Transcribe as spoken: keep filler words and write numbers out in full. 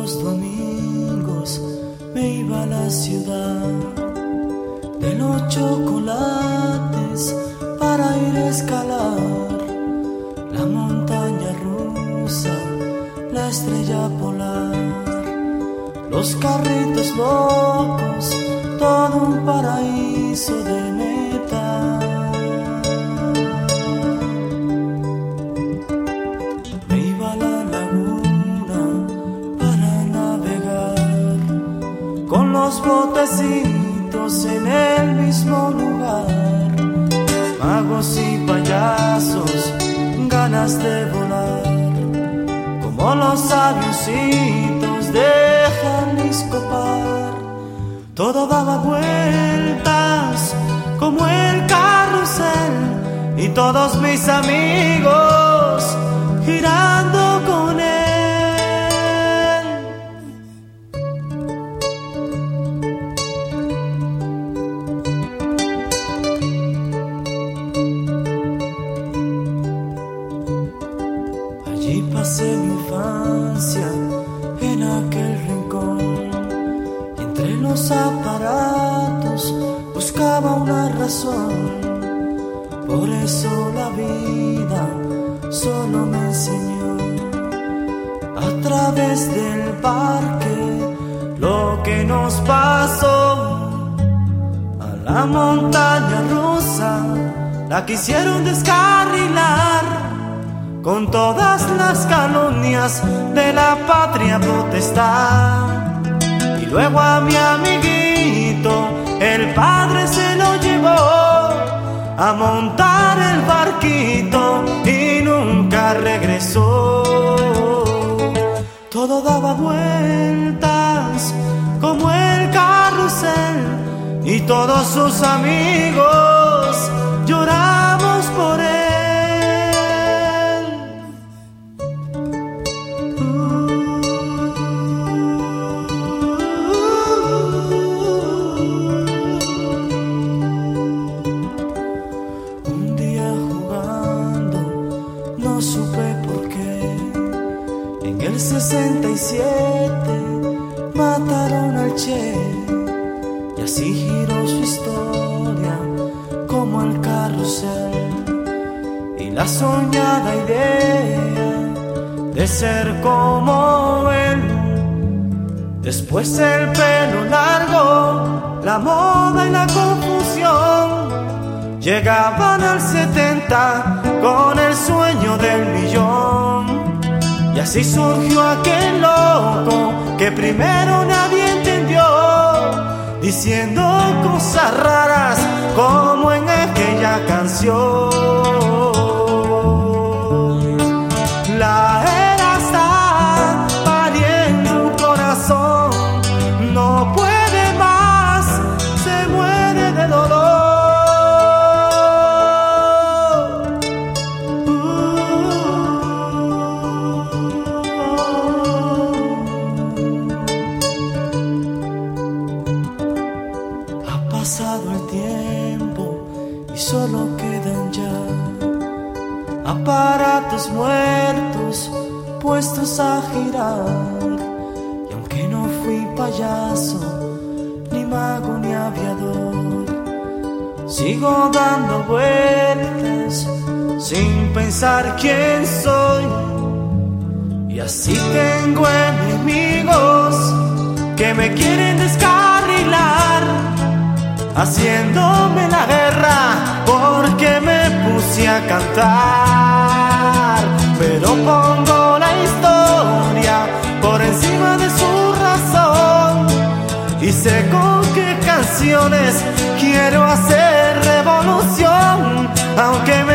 los domingos me iba a la ciudad de los chocolates para ir a escalar la montaña rusa, la estrella polar, los carritos locos, todo un paraíso de metal. Me iba a la laguna para navegar con los botecitos en el mismo lugar, magos y payasos, ganas de volar como los avioncitos de Jalisco Par. Todo daba vueltas como el carrusel y todos mis amigos girando con él. Allí pasé mi infancia en aquel rincón. Entre los aparatos buscaba una razón. Por eso la vida solo me enseñó a través del parque lo que nos pasó. A la montaña rusa la quisieron descarrilar con todas las calumnias de la patria potestad. Y luego a mi amiguito el padre se lo llevó a montar el barquito y nunca regresó. Todo daba vueltas como el carrusel y todos sus amigos lloramos por él. No supe por qué en el sesenta y siete mataron al Che, y así giró su historia como el carrusel, y la soñada idea de ser como él. Después el pelo largo, la moda y la confusión llegaban al setenta con el sueño del millón. Y así surgió aquel loco que primero nadie entendió, diciendo cosas raras como en aquella canción. La era está pariendo un corazón, no puede más, se muere de dolor. Ha pasado el tiempo y solo quedan ya aparatos muertos puestos a girar. Y aunque no fui payaso, ni mago ni aviador, sigo dando vueltas sin pensar quién soy. Y así tengo enemigos que me quieren descarrilar, haciéndome la guerra porque me puse a cantar. Pero pongo la historia por encima de su razón y sé con qué canciones quiero hacer revolución, aunque me